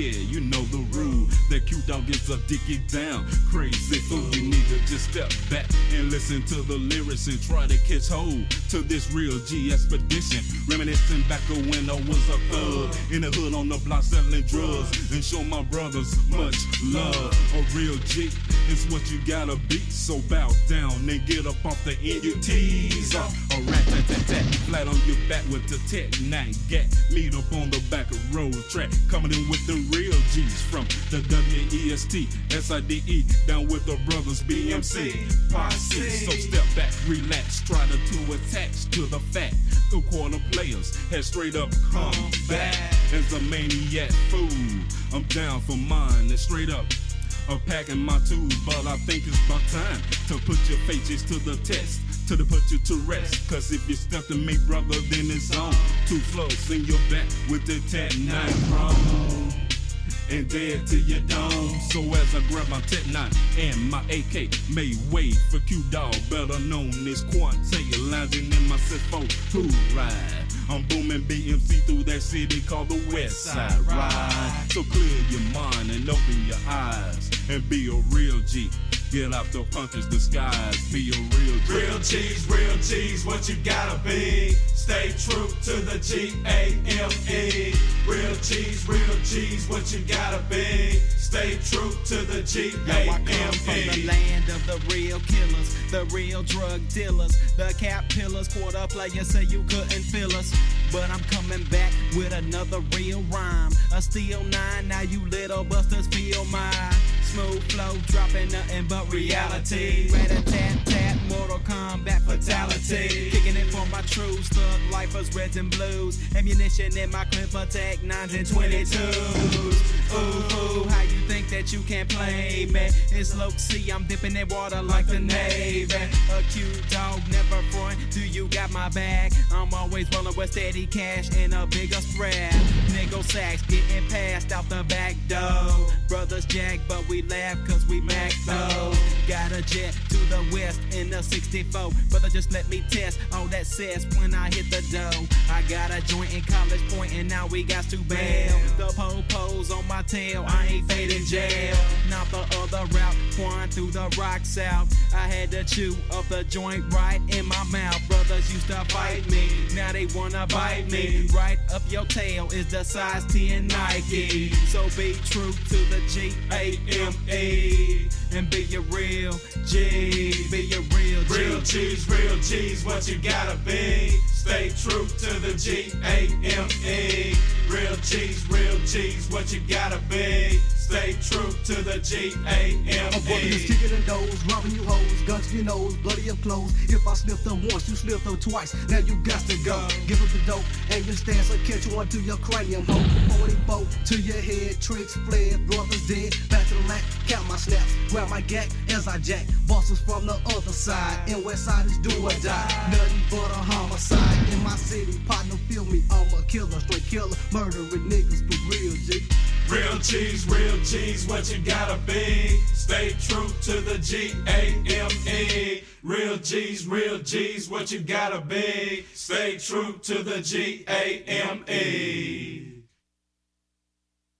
yeah, you know the rule. That Q-Dog is a dick it down crazy fool. You need to just step back and listen to the lyrics and try to catch hold to this real G expedition. Reminiscing back to when I was a thug in the hood on the block selling drugs, and show my brothers much love. A real G is what you gotta be, so bow down and get up off the NUTs. A rat-tat-tat-tat, flat on your back with the Tech-9 gat. Meet up on the back of road track, coming in with the real G's from the WEST, SIDE, down with the brothers BMC, Posse. So step back, relax, try to attach to the fact the quarter players had straight up come back. As a maniac fool, I'm down for mine and straight up packing my tools, but I think it's about time to put your faces to the test, to put you to rest. Cause if you step to me, brother, then it's on. 2 flows in your back with the Tech-9 wrong, and dead to your dome. So as I grab my Tech-9 and my AK, made way for Q-Dog, better known as Quante, lounging in my 6-4 who ride. I'm booming BMC through that city called the West Side Ride. So clear your mind and open your eyes and be a real G. Get out the puncher's disguise, be a real G. Real G's, what you gotta be. Stay true to the G-A-M-E. Real G's, what you gotta be. Stay true to the G-A-M-E. Now I come from the land of the real killers, the real drug dealers, the cap pillars, quarter players say you couldn't feel us. But I'm coming back with another real rhyme, a steel 9, now you little busters feel my smooth flow, dropping nothing but reality. Rat-a-tat-tat, Mortal Kombat fatality. Kicking it for my true thug lifers, reds and blues. Ammunition in my clip for Tech-9s and 22s. Ooh, how you think that you can play me? It's low C, I'm dipping in water like the Navy. A Q-Dog, never front, do you got my back? I'm always rolling with steady cash and a bigger spread. Nigga sacks getting passed out the back door. Brothers jack, but we laugh cause we Mac though. Got a jet to the west in the 64. Brother, just let me test all that cess when I hit the dough. I got a joint in College Point and now we got to bail. The po-po's on my tail, I ain't fading jail. Not the other route, flying through the rocks out. I had to chew up the joint right in my mouth. Brothers used to fight me, now they wanna bite me. Right up your tail is the size 10 Nike. So be true to the G-A-M-E and be your real G, be your real G. Real G's, what you gotta be. Stay true to the G-A-M-E. Real G's, what you gotta be. Stay true to the G-A-M-E. Avoiding kicking in doors, robbing you hoes, guns to your nose, bloody up clothes. If I sniff them once, you sniff them twice. Now you got to go. Give up the dope and your stance will catch you onto your cranium. Ho, 44 to your head, tricks fled, brothers dead. Back to the lat, count my snaps, grab my gat as I jack. Bosses from the other side, and west side is do or die. Nothing but a homicide in my city. Partner, feel me, I'm a killer, straight killer, murdering niggas for real, G. Real G's, what you gotta be. Stay true to the G-A-M-E. Real G's, what you gotta be. Stay true to the G-A-M-E.